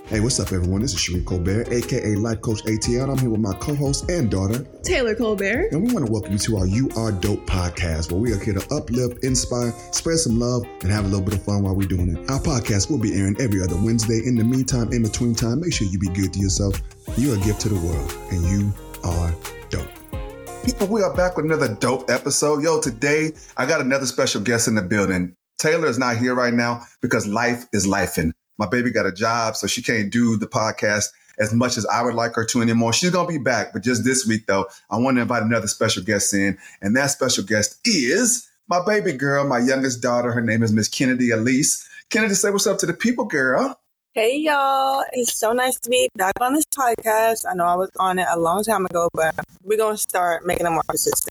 Hey, what's up, everyone? This is Sheree Colbert, aka Life Coach ATL. I'm here with my co-host and daughter, Taylor Colbert. And we want to welcome you to our You Are Dope podcast, where we are here to uplift, inspire, spread some love, and have a little bit of fun while we're doing it. Our podcast will be airing every other Wednesday. In the meantime, in between time, make sure you be good to yourself. You're a gift to the world, and you are dope. People, we are back with another dope episode. Yo, today, I got another special guest in the building. Taylor is not here right now because life is lifing. My baby got a job, so she can't do the podcast as much as I would like her to anymore. She's going to be back, but just this week, though, I want to invite another special guest in, and that special guest is my baby girl, my youngest daughter. Her name is Miss Kennedy Elise. Kennedy, say what's up to the people, girl. Hey, y'all. It's so nice to be back on this podcast. I know I was on it a long time ago, but we're going to start making it more consistent.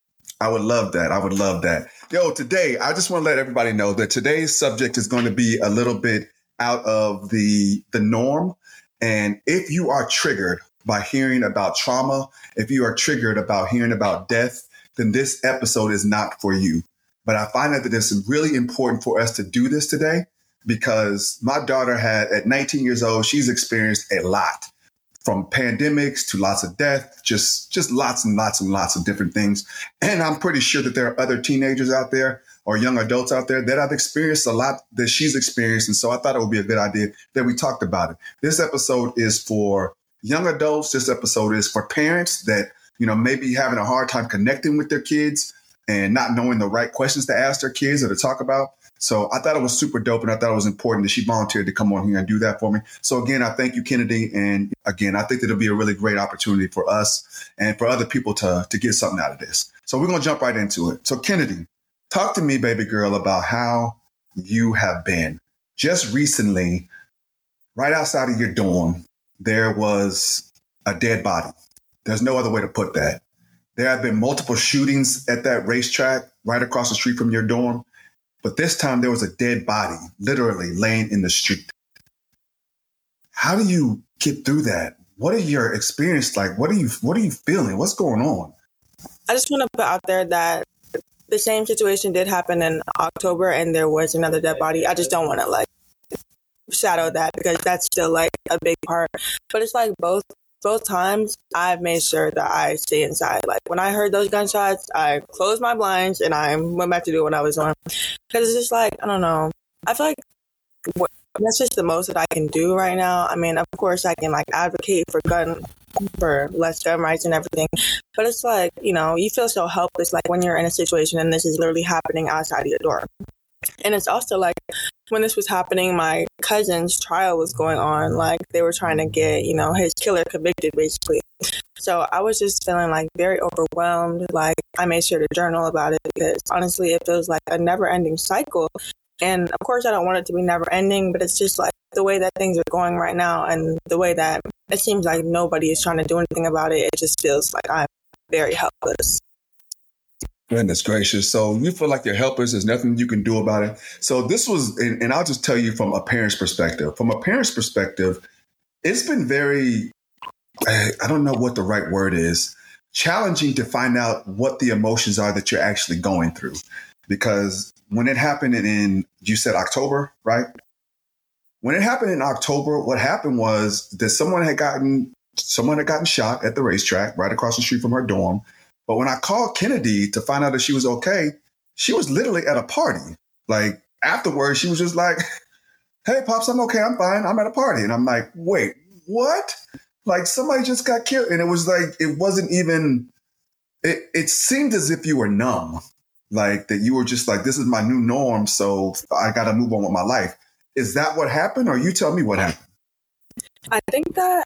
I would love that. I would love that. Yo, today, I just want to let everybody know that today's subject is going to be a little bit out of the norm. And if you are triggered by hearing about trauma, if you are triggered about hearing about death, then this episode is not for you. But I find that it's really important for us to do this today because my daughter at 19 years old, she's experienced a lot, from pandemics to lots of death, just lots and lots and lots of different things. And I'm pretty sure that there are other teenagers out there or young adults out there that have experienced a lot that she's experienced. And so I thought it would be a good idea that we talked about it. This episode is for young adults. This episode is for parents that, may be having a hard time connecting with their kids and not knowing the right questions to ask their kids or to talk about. So I thought it was super dope, and I thought it was important that she volunteered to come on here and do that for me. So again, I thank you, Kennedy. And again, I think that it'll be a really great opportunity for us and for other people to get something out of this. So we're going to jump right into it. So Kennedy, talk to me, baby girl, about how you have been. Just recently, right outside of your dorm, there was a dead body. There's no other way to put that. There have been multiple shootings at that racetrack right across the street from your dorm. But this time there was a dead body literally laying in the street. How do you get through that? What is your experience like? What are you feeling? What's going on? I just want to put out there that the same situation did happen in October and there was another dead body. I just don't want to shadow that because that's still a big part. But it's both times I've made sure that I stay inside. When I heard those gunshots, I closed my blinds and I went back to do what I was doing. Because it's just I don't know. I feel that's just the most that I can do right now. I mean, of course I can advocate for less gun rights and everything. But it's you feel so helpless when you're in a situation and this is literally happening outside of your door. And it's also when this was happening, my cousin's trial was going on. They were trying to get, his killer convicted, basically. So I was just feeling very overwhelmed. I made sure to journal about it because honestly, it feels like a never ending cycle. And of course, I don't want it to be never ending, but it's just the way that things are going right now and the way that it seems like nobody is trying to do anything about it. It just feels like I'm very helpless. Goodness gracious. So you feel like you're helpless. There's nothing you can do about it. So this was, and I'll just tell you from a parent's perspective. From a parent's perspective, it's been very, I don't know what the right word is, challenging to find out what the emotions are that you're actually going through. Because when it happened you said October, right? When it happened in October, what happened was that someone had gotten shot at the racetrack right across the street from her dorm. But when I called Kennedy to find out that she was okay, she was literally at a party. Afterwards, she was just like, hey, Pops, I'm okay. I'm fine. I'm at a party. And I'm like, wait, what? Somebody just got killed. And it was it wasn't even, it seemed as if you were numb. That you were just this is my new norm. So I got to move on with my life. Is that what happened? Or you tell me what happened? I think that,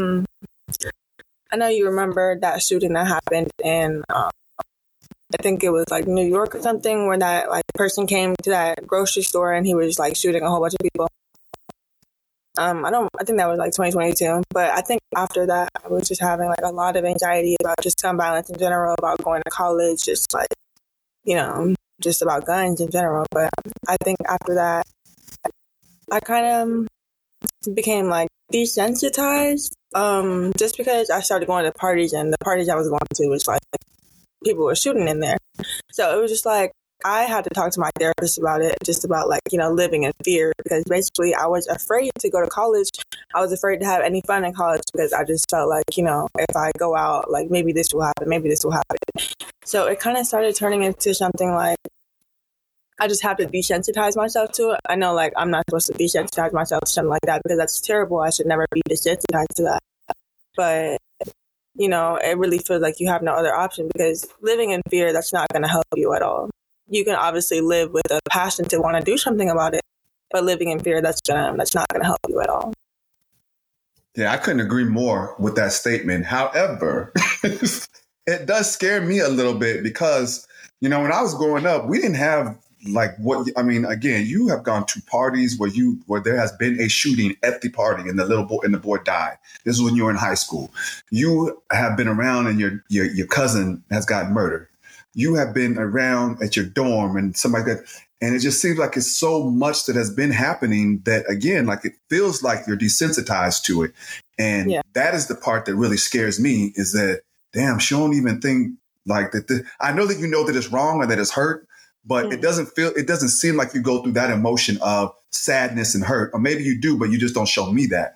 I know you remember that shooting that happened in, I think it was New York or something, where that person came to that grocery store and he was shooting a whole bunch of people. I think that was 2022, but I think after that I was just having a lot of anxiety about just gun violence in general, about going to college, just just about guns in general. But I think after that I kind of became desensitized, just because I started going to parties and the parties I was going to was people were shooting in there. So it was just I had to talk to my therapist about it, just about like, living in fear, because basically I was afraid to go to college. I was afraid to have any fun in college because I just felt like, if I go out, like maybe this will happen, maybe this will happen. So it kind of started turning into something like, I just have to desensitize myself to it. I know like I'm not supposed to desensitize myself to something like that because that's terrible. I should never be desensitized to that. But, it really feels like you have no other option, because living in fear, that's not going to help you at all. You can obviously live with a passion to want to do something about it, but living in fear, that's not going to help you at all. Yeah, I couldn't agree more with that statement. However, it does scare me a little bit because, when I was growing up, we didn't have again, you have gone to parties where there has been a shooting at the party and the boy died. This is when you were in high school. You have been around and your cousin has gotten murdered. You have been around at your dorm and somebody got, and it just seems like it's so much that has been happening that, again, like it feels like you're desensitized to it. And that is the part that really scares me, is that, damn, she don't even think like that. I know that that it's wrong or that it's hurt, but it doesn't seem like you go through that emotion of sadness and hurt, or maybe you do, but you just don't show me that.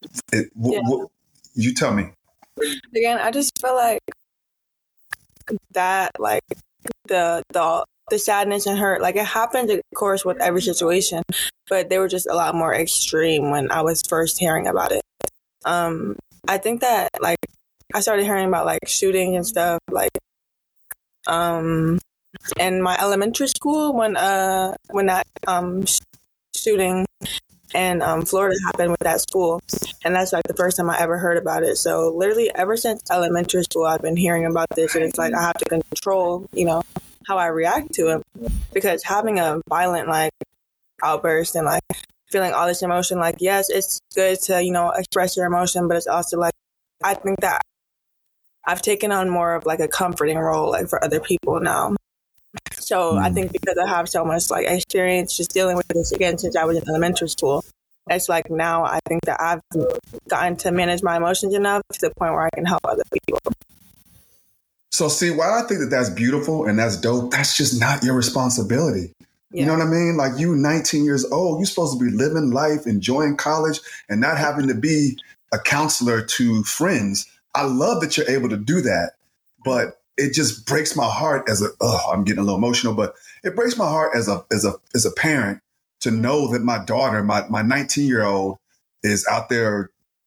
You tell me. Again, I just feel like that, like the sadness and hurt, like it happened, of course, with every situation, but they were just a lot more extreme when I was first hearing about it. I think that like I started hearing about like shootings and stuff, like in my elementary school when that shooting in Florida happened with that school, and that's like the first time I ever heard about it. So literally ever since elementary school, I've been hearing about this, and it's like I have to control, how I react to it, because having a violent like outburst and like feeling all this emotion, like yes, it's good to express your emotion, but it's also like I think that I've taken on more of like a comforting role like for other people now. So I think because I have so much like experience just dealing with this again since I was in elementary school, it's like now I think that I've gotten to manage my emotions enough to the point where I can help other people. So see, while I think that that's beautiful and that's dope, that's just not your responsibility. Yeah. You know what I mean? Like you 19 years old, you're supposed to be living life, enjoying college, and not having to be a counselor to friends. I love that you're able to do that, but it just breaks my heart I'm getting a little emotional, but it breaks my heart as a parent to know that my daughter, my 19-year-old, is out there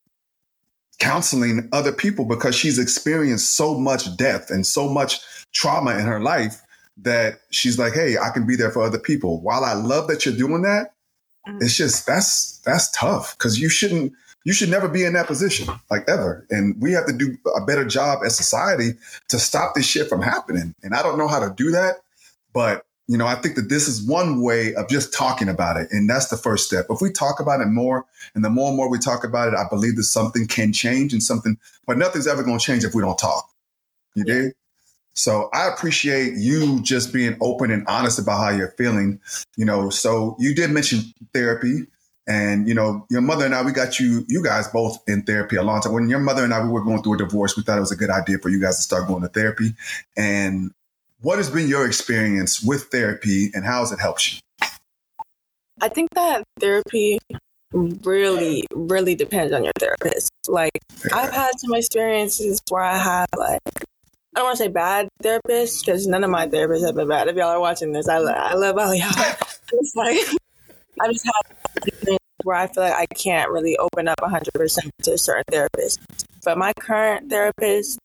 counseling other people because she's experienced so much death and so much trauma in her life that she's like, hey, I can be there for other people. While I love that you're doing that, it's just, that's tough, because you should never be in that position, like ever. And we have to do a better job as society to stop this shit from happening. And I don't know how to do that, but I think that this is one way of just talking about it. And that's the first step. If we talk about it more, and the more and more we talk about it, I believe that something can change but nothing's ever going to change if we don't talk. You dig? So I appreciate you just being open and honest about how you're feeling. So you did mention therapy, and, your mother and I, we got you guys both in therapy a long time. When your mother and I, we were going through a divorce, we thought it was a good idea for you guys to start going to therapy. And what has been your experience with therapy, and how has it helped you? I think that therapy really, really depends on your therapist. Like, I've had some experiences where I have like, I don't want to say bad therapists, because none of my therapists have been bad. If y'all are watching this, I love all y'all. It's like, I just have where I feel like I can't really open up 100% to a certain therapist. But my current therapist,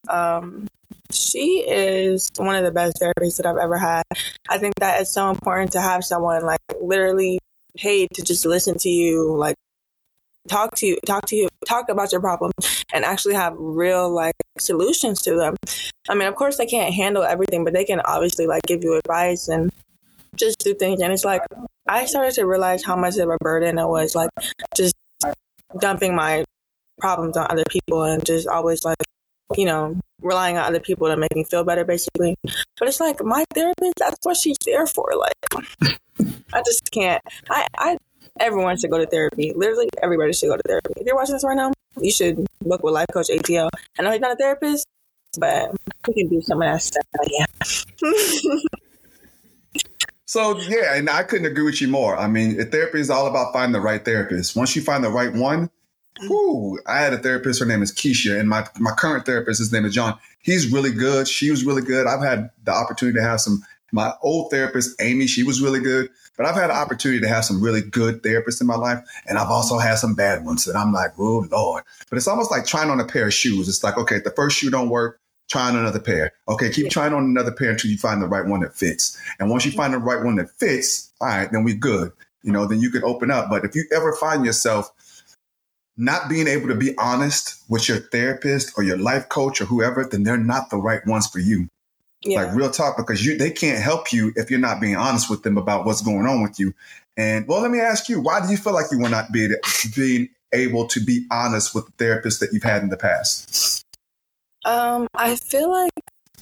she is one of the best therapists that I've ever had. I think that it's so important to have someone like literally paid to just listen to you, like talk about your problems, and actually have real like solutions to them. I mean, of course they can't handle everything, but they can obviously like give you advice and just do things. And it's like, I started to realize how much of a burden it was, like just dumping my problems on other people and just always like, relying on other people to make me feel better, basically. But it's like, my therapist, that's what she's there for. Like, I just can't. Everyone should go to therapy. Literally, everybody should go to therapy. If you're watching this right now, you should book with Life Coach ATL. I know he's not a therapist, but he can do some of that stuff. Yeah. So yeah, and I couldn't agree with you more. I mean, therapy is all about finding the right therapist. Once you find the right one, whoo, I had a therapist, her name is Keisha, and my current therapist, his name is John. He's really good. She was really good. I've had the opportunity to have my old therapist, Amy, she was really good. But I've had the opportunity to have some really good therapists in my life. And I've also had some bad ones that I'm like, oh, Lord. But it's almost like trying on a pair of shoes. It's like, okay, if the first shoe don't work, try on another pair. Okay, keep trying on another pair until you find the right one that fits. And once you find the right one that fits, all right, then we're good. Then you can open up. But if you ever find yourself not being able to be honest with your therapist or your life coach or whoever, then they're not the right ones for you. Yeah. Like real talk, because they can't help you if you're not being honest with them about what's going on with you. And well, let me ask you, why do you feel like you were not being able to be honest with the therapist that you've had in the past? I feel like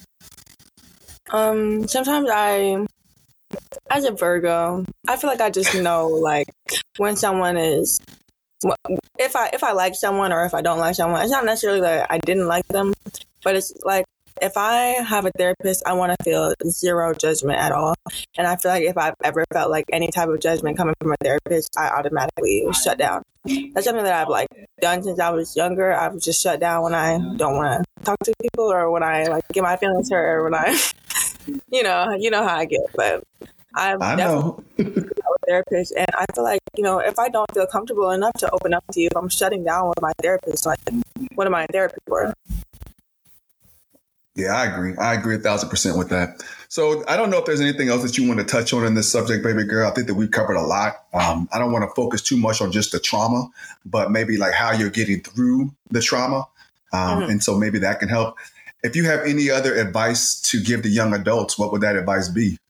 sometimes as a Virgo, I feel like I just know like when someone is, if I like someone or if I don't like someone. It's not necessarily that I didn't like them, but it's like, if I have a therapist, I want to feel zero judgment at all. And I feel like if I've ever felt like any type of judgment coming from a therapist, I automatically shut down. That's something that I've like done since I was younger. I've just shut down when I don't want to talk to people or when I like get my feelings hurt or when I, you know how I get. But I definitely a therapist, and I feel like, if I don't feel comfortable enough to open up to you, if I'm shutting down with my therapist, like what am I in therapy for? Yeah, I agree. I agree 1,000% with that. So I don't know if there's anything else that you want to touch on in this subject, baby girl. I think that we've covered a lot. I don't want to focus too much on just the trauma, but maybe like how you're getting through the trauma. And so maybe that can help. If you have any other advice to give the young adults, what would that advice be?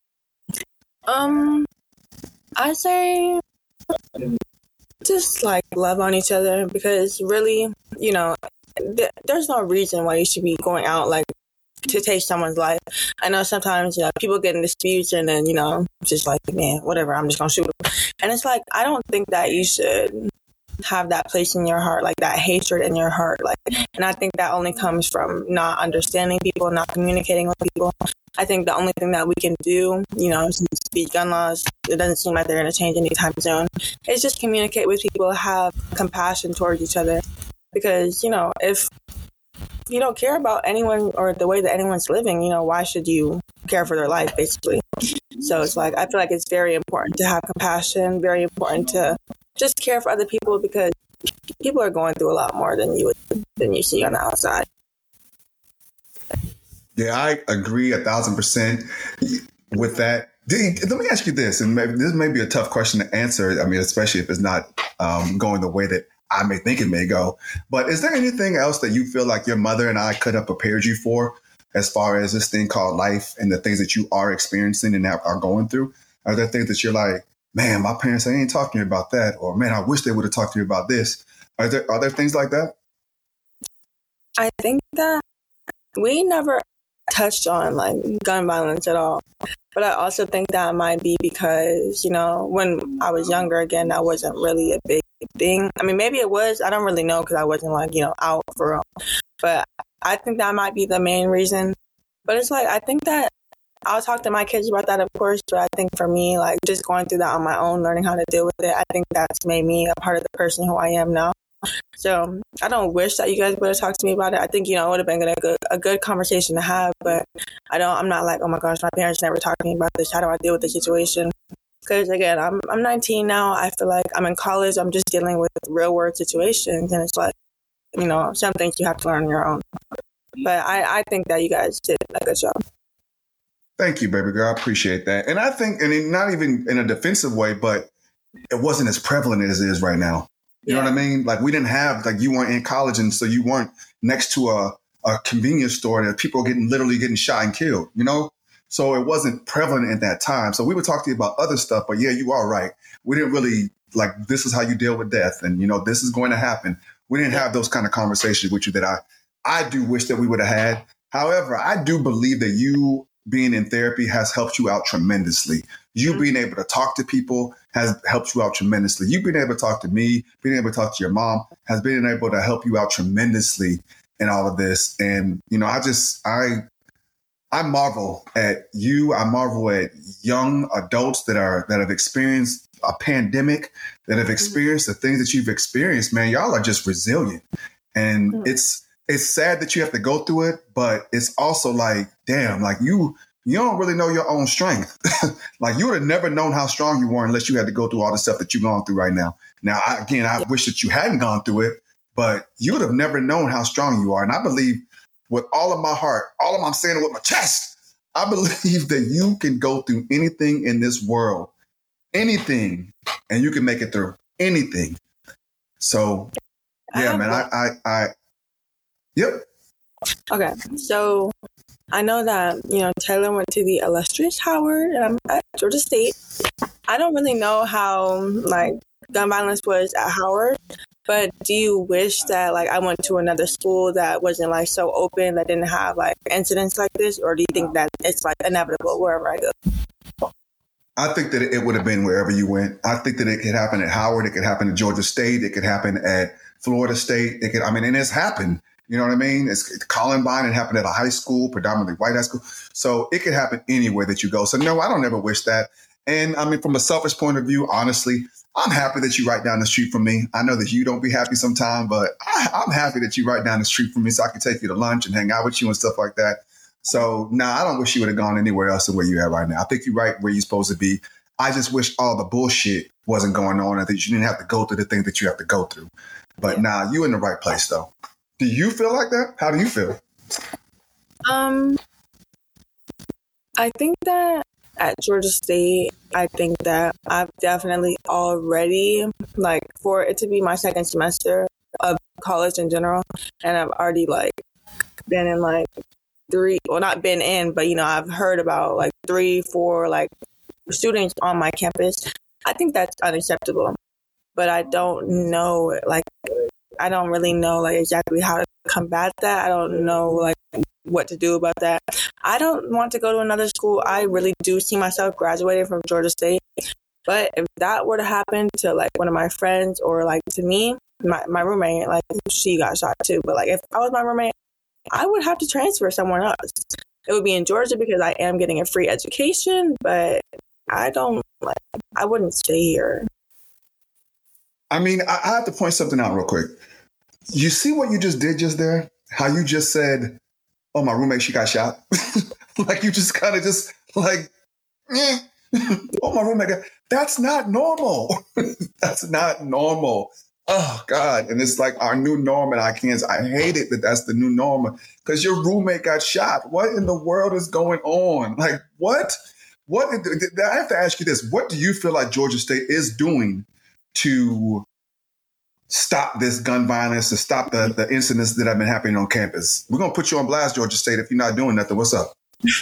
I say just like love on each other, because really, there's no reason why you should be going out like to take someone's life. I know sometimes, people get in disputes and then, just like, man, whatever, I'm just going to shoot them. And it's like, I don't think that you should have that place in your heart, like that hatred in your heart. Like, and I think that only comes from not understanding people, not communicating with people. I think the only thing that we can do, since these gun laws, it doesn't seem like they're going to change anytime soon, is just communicate with people, have compassion towards each other. Because, if you don't care about anyone or the way that anyone's living, why should you care for their life, basically? So it's like, I feel like it's very important to have compassion, very important to just care for other people, because people are going through a lot more than you see on the outside. Yeah, I agree 1,000% with that. Let me ask you this, and this may be a tough question to answer. I mean, especially if it's not going the way that I may think it may go. But is there anything else that you feel like your mother and I could have prepared you for as far as this thing called life and the things that you are experiencing and are going through? Are there things that you're like, man, my parents, they ain't talking to me about that? Or man, I wish they would have talked to me about this. Are there things like that? I think that we never touched on like gun violence at all. But I also think that might be because, when I was younger, again, that wasn't really a big thing. I mean, maybe it was. I don't really know, because I wasn't like, out for real. But I think that might be the main reason. But it's like, I think that I'll talk to my kids about that, of course. But I think for me, like just going through that on my own, learning how to deal with it, I think that's made me a part of the person who I am now. So I don't wish that you guys would have talked to me about it. I think, it would have been a good conversation to have, but I'm not like, oh my gosh, my parents never talked to me about this. How do I deal with the situation? Because again, I'm 19 now. I feel like I'm in college. I'm just dealing with real world situations. And it's like, some things you have to learn on your own. But I think that you guys did a good job. Thank you, baby girl. I appreciate that. And I think, and not even in a defensive way, but it wasn't as prevalent as it is right now. You know what I mean? Like we didn't have, like you weren't in college, and so you weren't next to a convenience store that people are literally getting shot and killed, So it wasn't prevalent at that time. So we would talk to you about other stuff, but yeah, you are right. We didn't really like, this is how you deal with death, and this is going to happen. We didn't have those kind of conversations with you that I do wish that we would have had. However, I do believe that you being in therapy has helped you out tremendously. You being able to talk to people has helped you out tremendously. You being able to talk to me, being able to talk to your mom has been able to help you out tremendously in all of this. And, I marvel at you. I marvel at young adults that have experienced a pandemic, that have experienced the things that you've experienced. Man, y'all are just resilient, and it's sad that you have to go through it, but it's also like, damn, like you don't really know your own strength. Like you would have never known how strong you were unless you had to go through all the stuff that you're going through right now. Now, I wish that you hadn't gone through it, but you would have never known how strong you are. And I believe with all of my heart, I'm saying it with my chest, I believe that you can go through anything in this world, anything, and you can make it through anything. So, yeah, man, yep. Okay, so I know that, Taylor went to the illustrious Howard, and I'm at Georgia State. I don't really know how, gun violence was at Howard, but do you wish that, I went to another school that wasn't, so open, that didn't have, incidents like this? Or do you think that it's, inevitable wherever I go? I think that it would have been wherever you went. I think that it could happen at Howard. It could happen at Georgia State. It could happen at Florida State. And it's happened. You know what I mean? It's Columbine. It happened at a high school, predominantly white high school. So it could happen anywhere that you go. So no, I don't ever wish that. And I mean, from a selfish point of view, honestly, I'm happy that you right down the street from me. I know that you don't be happy sometimes, but I'm happy that you right down the street from me so I can take you to lunch and hang out with you and stuff like that. So no, I don't wish you would have gone anywhere else than where you're at right now. I think you're right where you're supposed to be. I just wish all the bullshit wasn't going on and that you didn't have to go through the things that you have to go through. But nah, you in the right place though. Do you feel like that? How do you feel? I think that at Georgia State, I think that I've definitely already, for it to be my second semester of college in general, and I've already, been in, three, well, not been in, but, I've heard about, 3, 4, students on my campus. I think that's unacceptable. But I don't know, I don't really know, exactly how to combat that. I don't know, what to do about that. I don't want to go to another school. I really do see myself graduating from Georgia State. But if that were to happen to, one of my friends or, to me, my roommate, she got shot too. But, if I was my roommate, I would have to transfer somewhere else. It would be in Georgia because I am getting a free education, but I don't, I wouldn't stay here. I mean, I have to point something out real quick. You see what you just did just there? How you just said, oh, my roommate, she got shot. You just kind of just oh, my roommate that's not normal. That's not normal. Oh, God. And it's our new norm and I hate it that that's the new norm because your roommate got shot. What in the world is going on? What? I have to ask you this. What do you feel like Georgia State is doing to stop this gun violence, to stop the incidents that have been happening on campus? We're going to put you on blast, Georgia State, if you're not doing nothing. What's up?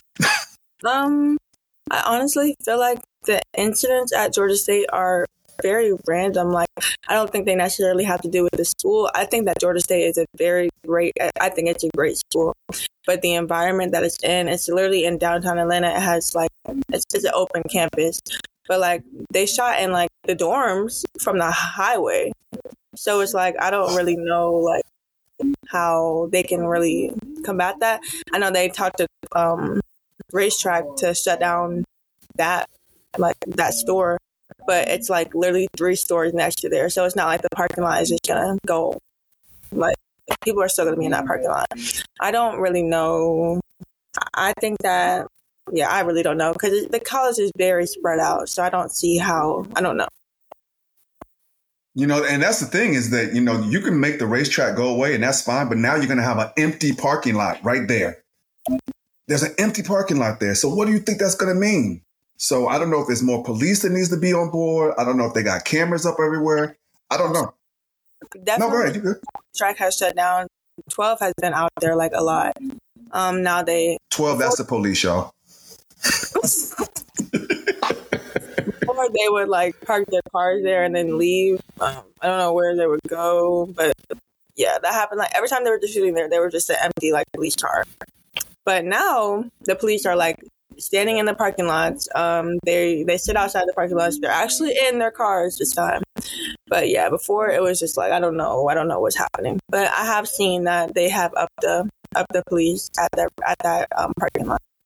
I honestly feel like the incidents at Georgia State are very random. I don't think they necessarily have to do with the school. I think that Georgia State is I think it's a great school. But the environment that it's in, it's literally in downtown Atlanta. It has it's an open campus. But they shot in the dorms from the highway. So it's I don't really know how they can really combat that. I know they talked to Racetrack to shut down that that store, but it's literally 3 stores next to there. So it's not the parking lot is just gonna go. People are still gonna be in that parking lot. I don't really know. I think that I really don't know because the college is very spread out. So I don't see how. I don't know. And that's the thing is that, you can make the racetrack go away and that's fine. But now you're going to have an empty parking lot right there. There's an empty parking lot there. So what do you think that's going to mean? So I don't know if there's more police that needs to be on board. I don't know if they got cameras up everywhere. I don't know. Definitely. No, go ahead. You good. Track has shut down. 12 has been out there a lot. Now 12, that's the police, y'all. Before they would park their cars there and then leave. I don't know where they would go, but yeah, that happened. Every time they were just shooting there, they were just an empty police car. But now the police are standing in the parking lots. They sit outside the parking lots. They're actually in their cars this time. But yeah, before it was just I don't know what's happening. But I have seen that they have upped the police at that parking lot.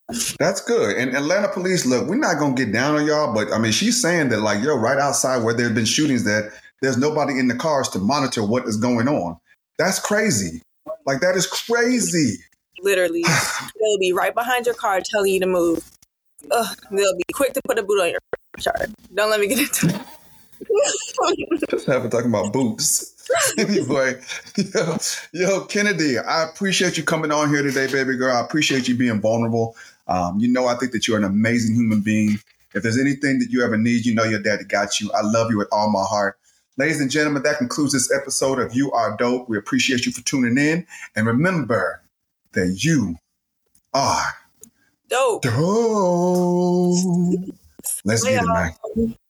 That's good. And Atlanta police, look, we're not going to get down on y'all, but I mean, she's saying that like, yo, right outside where there have been shootings that there's nobody in the cars to monitor what is going on. That's crazy. Like, that is crazy. Literally. They'll be right behind your car telling you to move. They'll be quick to put a boot on your chart. Don't let me get into it. Just haven't talking about boots. Anyway, yo, Kennedy, I appreciate you coming on here today, baby girl. I appreciate you being vulnerable. I think that you're an amazing human being. If there's anything that you ever need, you know your daddy got you. I love you with all my heart. Ladies and gentlemen, that concludes this episode of You Are Dope. We appreciate you for tuning in. And remember that you are dope. Let's get it, man.